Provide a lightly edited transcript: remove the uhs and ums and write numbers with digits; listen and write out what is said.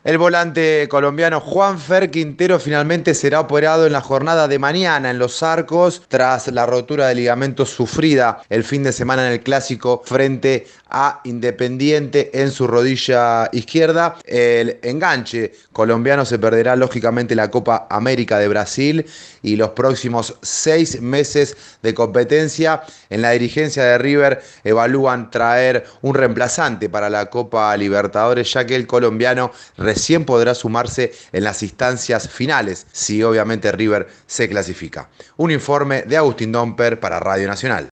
El volante colombiano Juanfer Quintero finalmente será operado en la jornada de mañana en Los Arcos tras la rotura de ligamento sufrida el fin de semana en el clásico frente a Independiente en su rodilla izquierda. El enganche colombiano se perderá lógicamente la Copa América de Brasil y los próximos 6 meses de competencia. En la dirigencia de River evalúan traer un reemplazante para la Copa Libertadores, ya que el colombiano recién podrá sumarse en las instancias finales, si obviamente River se clasifica. Un informe de Agustín Domper para Radio Nacional.